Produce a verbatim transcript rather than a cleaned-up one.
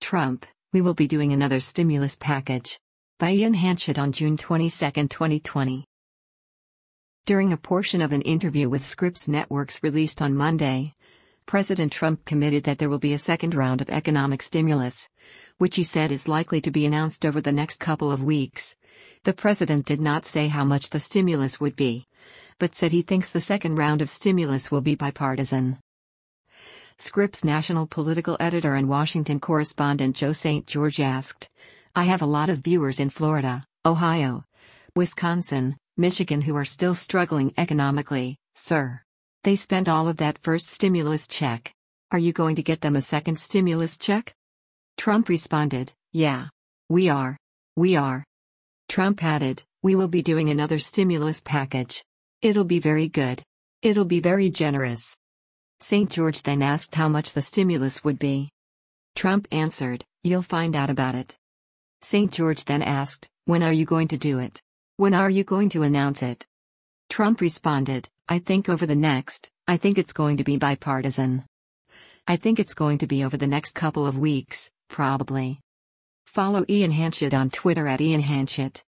Trump, we will be doing another stimulus package. By Ian Hanchett on June twenty-second, twenty twenty. During a portion of an interview with Scripps Networks released on Monday, President Trump committed that there will be a second round of economic stimulus, which he said is likely to be announced over the next couple of weeks. The president did not say how much the stimulus would be, but said he thinks the second round of stimulus will be bipartisan. Scripps national political editor and Washington correspondent Joe Saint George asked, "I have a lot of viewers in Florida, Ohio, Wisconsin, Michigan who are still struggling economically, sir. They spent all of that first stimulus check. Are you going to get them a second stimulus check?" Trump responded, "Yeah. We are. We are." Trump added, "We will be doing another stimulus package. It'll be very good. It'll be very generous." Saint George then asked how much the stimulus would be. Trump answered, "You'll find out about it." Saint George then asked, "When are you going to do it? When are you going to announce it?" Trump responded, "I think over the next, I think it's going to be bipartisan. I think it's going to be over the next couple of weeks, probably." Follow Ian Hanchett on Twitter at Ian Hanchett.